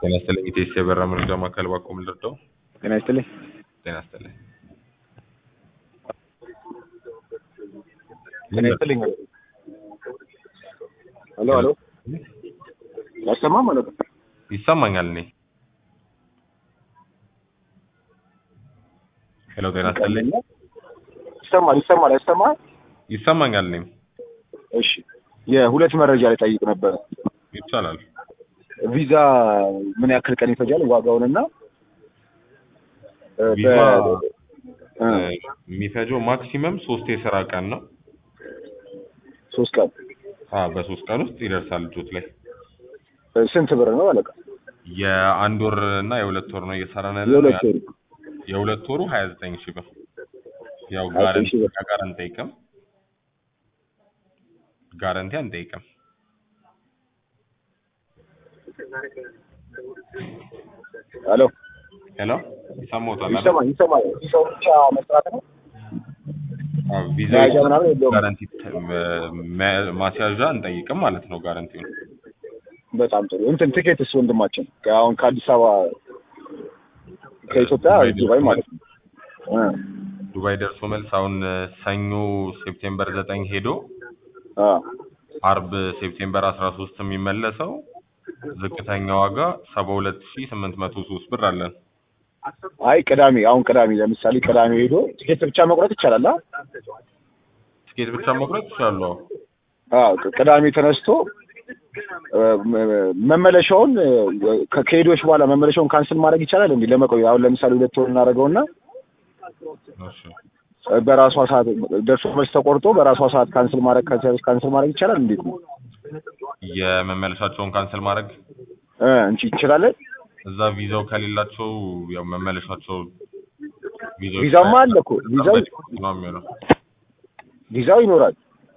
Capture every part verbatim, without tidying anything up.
ጤና ይስጥልኝ ኢቴስ የበራ መረጃ ማዕከል ባቆም ልርዳው? ጤና ይስጥልኝ። ጤና ይስጥልኝ። ጤና ይስጥልኝ። ሄሎ ሄሎ፣ ያሰማል ማለት ነው? ይሰማኛል። እኔ ሄሎ፣ ጤና ይስጥልኝ። ይሰማል ይሰማል ያሰማል? ይሰማኛል። እኔ እሺ፣ የሁለት መረጃ ላይ ጠይቅ ነበር። ይቻላል። ቪዛ ምን ያክል ቀን ይፈጃል? ዋጋውንና ቪዛ የሚፈጀው ማክሲመም ሶስት የስራ ቀን ነው። ሶስት ቀን? አዎ፣ በሶስት ቀን ውስጥ ይደርሳል ልጆት ላይ። ስንት ብር ነው አለቃ? የአንድ ወር እና የሁለት ወር ነው እየሰራን ያለው። የሁለት ወር የሁለት ወሩ ሀያ ዘጠኝ ሺህ ብር። ያው ሀያ ዘጠኝ ጋራንቲ ሺህ ብር። ጋር አንጠይቅም ጋራንቲ አንጠይቅም። ሄሎ ሄሎ፣ ይሰማዎታል አይደል? ይሰማል ይሰማል። ቪዛው ብቻ መስራት ነው? አዎ፣ ቪዛ መያዣ ምናምን የለውም? ጋራንቲ ማስያዣ አንጠይቅም ማለት ነው። ጋራንቲውን በጣም ጥሩ። እንትን ትኬትስ ወንድማችን አሁን ከአዲስ አበባ ከኢትዮጵያ ዱባይ ዱባይ ማለት ነው እ ዱባይ ደርሶ መልስ አሁን ሰኞ ሴፕቴምበር ዘጠኝ ሄዶ አ አርብ ሴፕቴምበር አስራ ሶስት የሚመለሰው ዝቅተኛ ዋጋ ሰባ ሁለት ሺህ ስምንት መቶ ሶስት ብር አለን። አይ ቅዳሜ፣ አሁን ቅዳሜ ለምሳሌ ቅዳሜ ሄዶ ትኬት ብቻ መቁረጥ ይቻላል? አ ትኬት ብቻ መቁረጥ ይችላሉ። አዎ ቅዳሜ ተነስቶ መመለሻውን ከሄዶች በኋላ መመለሻውን ካንስል ማድረግ ይቻላል እንዴ? ለመቆየት አሁን ለምሳሌ ሁለት ወር እናደርገውና እሺ፣ በራሷ ሰዓት ደርሶ መልስ ተቆርጦ በራሷ ሰዓት ካንስል ማድረግ ካንስል ማድረግ ይቻላል? እንዴት ነው የመመለሻቸውን ካንስል ማድረግ እ እንቺ ይችላል? እዛ ቪዛው ከሌላቸው ያው መመለሻቸው ቪዛው ቪዛማ አለ እኮ ቪዛው ነው የሚሆነው። ቪዛው ይኖራል።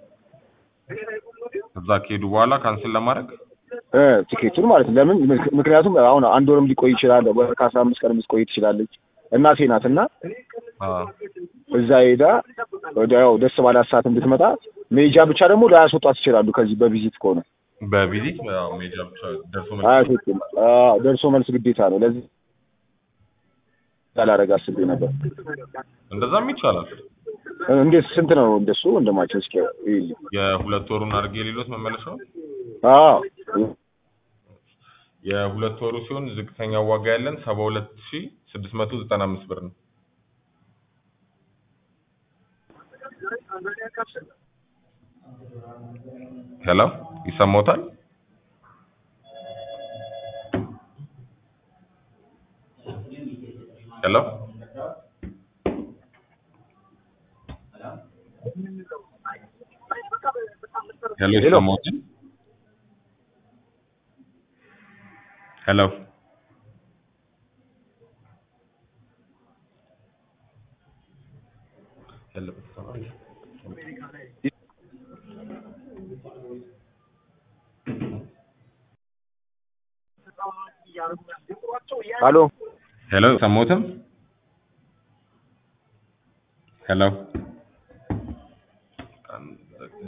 እዛ ከሄዱ በኋላ ካንስል ለማድረግ እ ቲኬቱን ማለት ነው። ለምን? ምክንያቱም አሁን አንድ ወርም ሊቆይ ይችላል፣ ወይ ከአስራ አምስት ቀን ልትቆይ ትችላለች። እናቴ ናትና አዎ፣ እዛ ሄዳ ወዲያው ደስ ባላት ሰዓት እንድትመጣ ሜጃ ብቻ ደግሞ ላያስወጣት ይችላሉ። ከዚህ በቪዚት ከሆነ በቪዚት ያው ሜጃ ብቻ ደርሶ መልስ አያስወጡም። አዎ ደርሶ መልስ ግዴታ ነው። ለዚህ ታላረጋ አስቤ ነበር። እንደዛም ይቻላል። እንዴት ስንት ነው እንደሱ? እንደማቸው እስኪ ይል የሁለት ወሩን አድርጌ ሌሎት መመለሻው አዎ የሁለት ወሩ ሲሆን ዝቅተኛ ዋጋ ያለን ሰባ ሁለት ሺህ ስድስት መቶ ዘጠና አምስት ብር ነው። ሄሎ፣ ይሰማዎታል? ሄሎ ሄሎ፣ ይሰማዎታል? ሄሎ ሄሎ ሄሎ ሄሎ፣ ሰማዎትም? ሄሎ